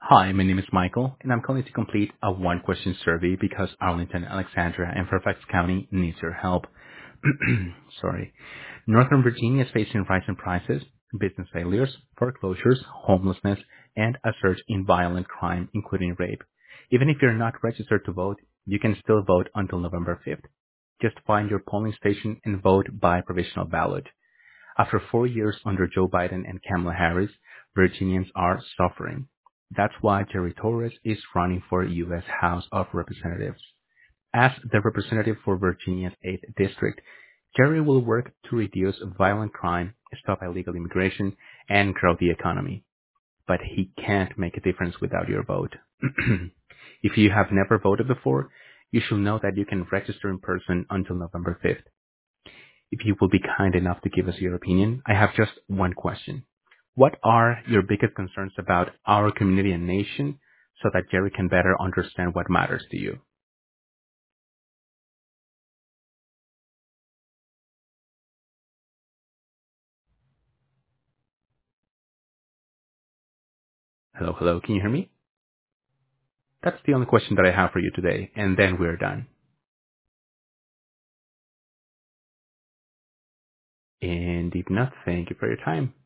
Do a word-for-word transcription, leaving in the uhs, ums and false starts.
Hi, my name is Michael, and I'm calling to complete a one-question survey because Arlington, Alexandria, and Fairfax County needs your help. Sorry. Northern Virginia is facing rising prices, business failures, foreclosures, homelessness, and a surge in violent crime, including rape. Even if you're not registered to vote, you can still vote until November fifth. Just find your polling station and vote by provisional ballot. After four years under Joe Biden and Kamala Harris, Virginians are suffering. That's why Jerry Torres is running for U S House of Representatives. As the representative for Virginia's eighth District, Jerry will work to reduce violent crime, stop illegal immigration, and grow the economy. But he can't make a difference without your vote. If you have never voted before, you should know that you can register in person until November fifth. If you will be kind enough to give us your opinion, I have just one question. What are your biggest concerns about our community and nation so that Jerry can better understand what matters to you? Hello, hello, can you hear me? That's the only question that I have for you today, and then we're done. And if not, thank you for your time.